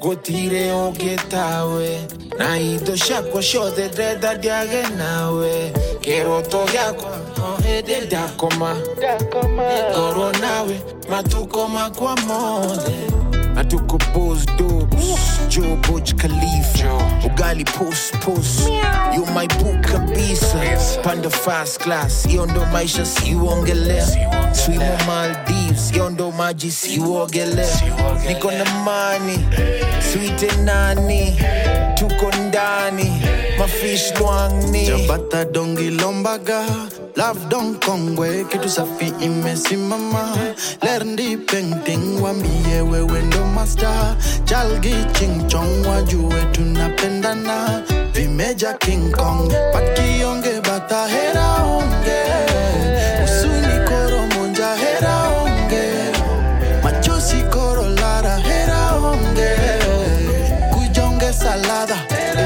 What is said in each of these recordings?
Gotire ogetawe na idosha kwa shode dreda diage nawe kero to yako ede dakoma goro nawe matukoma kwa mode atuko pose dubs Joe Burj Khalifa ugali post you my book kabisa panda fast class yondo maisha siuongelea swimo Maldives yondo maji siuogelea niko na money sweet nani tuko ndani mafish luangni Jabata dongi lombaga love don kongwe kitu safi imesimama lerndi painting wambie wewe ndo master chalgi ching chong wajue tunapendana vimeja King Kong pakionge bata hera onge usuni koro monja hera onge machozi koro lara hera onge kujonge salada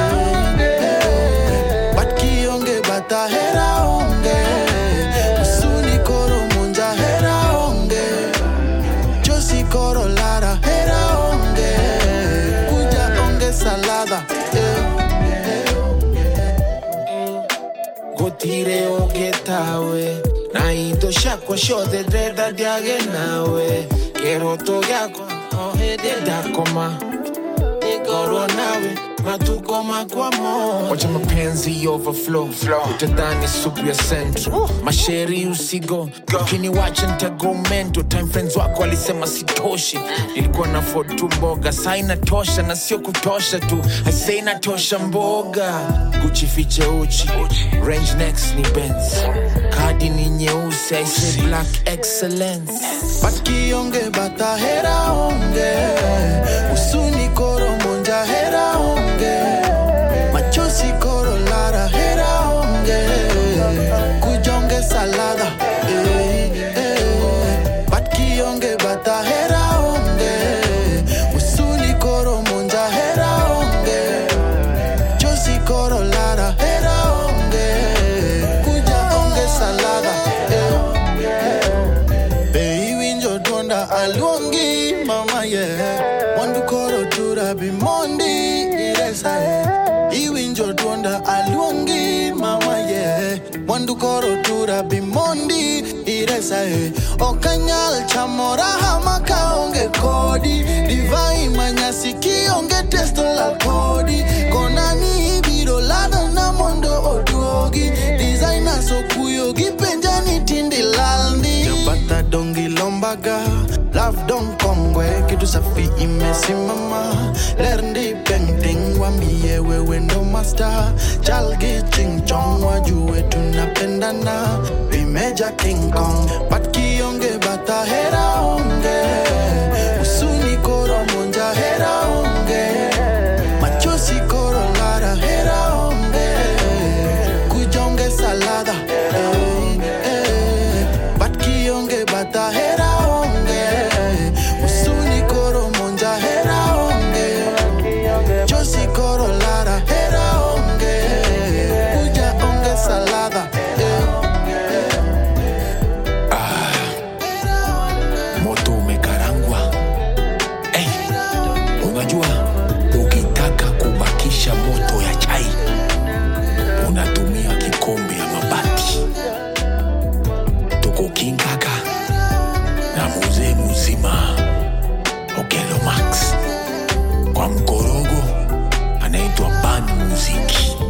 pakionge bata hera onge usuni koro monja hera onge chozi koro lara hera onge kuja onge salada Gotire ogetawe na idosha kwa shode dreda diage nawe kero to yako ede dakoma goro nawe matukoma kwa mo wacha mapenzi overflow utadhani supu ya centro masheri usigo kini wacha nitago mento time friends wako walisema sitoshi nilikuwa na afford tu mboga saa inatosha na sio kutosha tu I say inatosha mboga Gucci fiche uchi range next ni Benz kadi ni nyeusi I say black excellence pakionge bata hera onge usuni koro monja hera onge machozi koro lara hera onge kujonge salada pakionge bata hera onge usuni koro monja hera onge chozi koro lara hera onge kuja onge salada winjo donda alongi mama wandu koro tura bimondi iresa winjo donda alongi mama wandu koro tura bimondi iresa okanyal chamora hamaka onge kodi divai manyasi ki onge testo la kodi konani biro lada na mondo oduogi designer so kuyo gipenjani tindi lalni Jabata dongi lombaga love don kongwe kitu safi imesimama lerndi painting wambie wewe ndo master chalgi ching chong wajue tunapendana vimeja King Kong pakionge bata hera onge usuni koro monja hera onge machozi koro lara hera onge kujonge salada pakionge bata hera onge usuni koro monja hera onge chozi koro lara hera onge kuja onge salada moto umekarangwa unajua ukitaka kubakisha moto ya chai unatumia kikombe ya mabati tuko King Kaka na mzee mzima Okelo Max kwa mkorogo anaitwa Ban Muziki